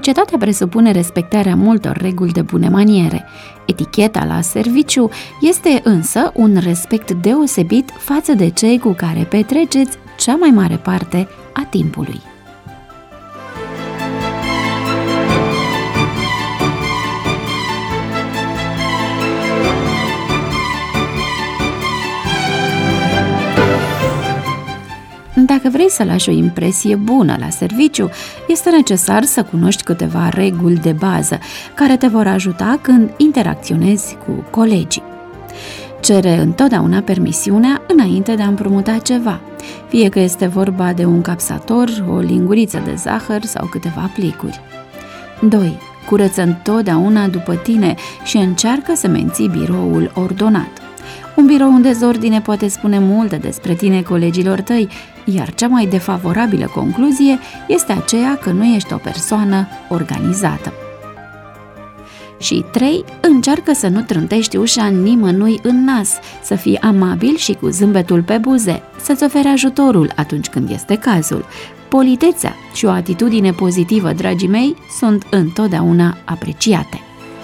Societatea presupune respectarea multor reguli de bune maniere. Eticheta la serviciu este însă un respect deosebit față de cei cu care petreceți cea mai mare parte a timpului. Dacă vrei să lași o impresie bună la serviciu, este necesar să cunoști câteva reguli de bază care te vor ajuta când interacționezi cu colegii. Cere întotdeauna permisiunea înainte de a împrumuta ceva, fie că este vorba de un capsator, o linguriță de zahăr sau câteva plicuri. 2. Curăță întotdeauna după tine și încearcă să menții biroul ordonat. Un birou în dezordine poate spune multe despre tine colegilor tăi, iar cea mai defavorabilă concluzie este aceea că nu ești o persoană organizată. Și 3. Încearcă să nu trântești ușa nimănui în nas, să fii amabil și cu zâmbetul pe buze, să-ți oferi ajutorul atunci când este cazul. Politețea și o atitudine pozitivă, dragii mei, sunt întotdeauna apreciate.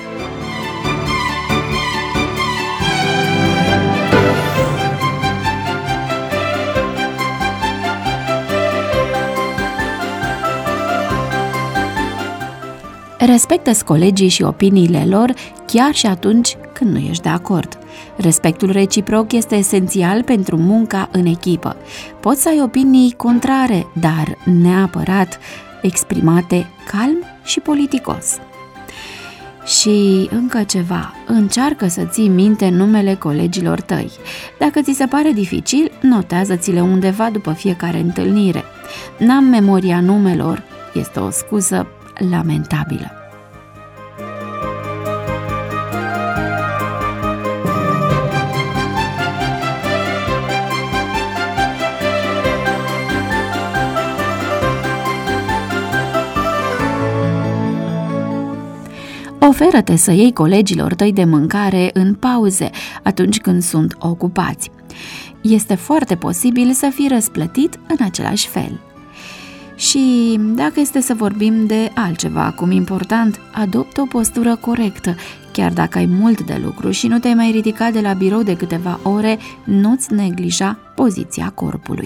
Respectă-ți colegii și opiniile lor chiar și atunci când nu ești de acord. Respectul reciproc este esențial pentru munca în echipă. Poți să ai opinii contrare, dar neapărat exprimate calm și politicos. Și încă ceva, încearcă să ții minte numele colegilor tăi. Dacă ți se pare dificil, notează-ți-le undeva după fiecare întâlnire. N-am memoria numelor, este o scuză lamentabilă. Oferă-te să iei colegilor tăi de mâncare în pauze, atunci când sunt ocupați. Este foarte posibil să fii răsplătit în același fel. Și dacă este să vorbim de altceva acum important, adoptă o postură corectă. Chiar dacă ai mult de lucru și nu te-ai mai ridicat de la birou de câteva ore, nu-ți neglija poziția corpului.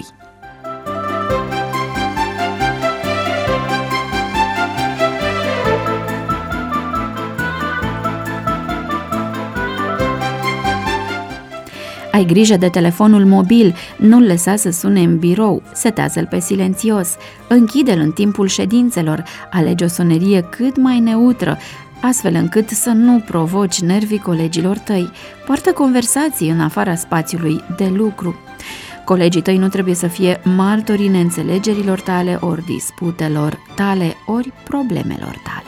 Ai grijă de telefonul mobil, nu-l lăsa să sune în birou, setează-l pe silențios, închide-l în timpul ședințelor, alege o sonerie cât mai neutră, astfel încât să nu provoci nervii colegilor tăi. Poartă conversații în afara spațiului de lucru. Colegii tăi nu trebuie să fie martorii neînțelegerilor tale, ori disputelor tale, ori problemelor tale.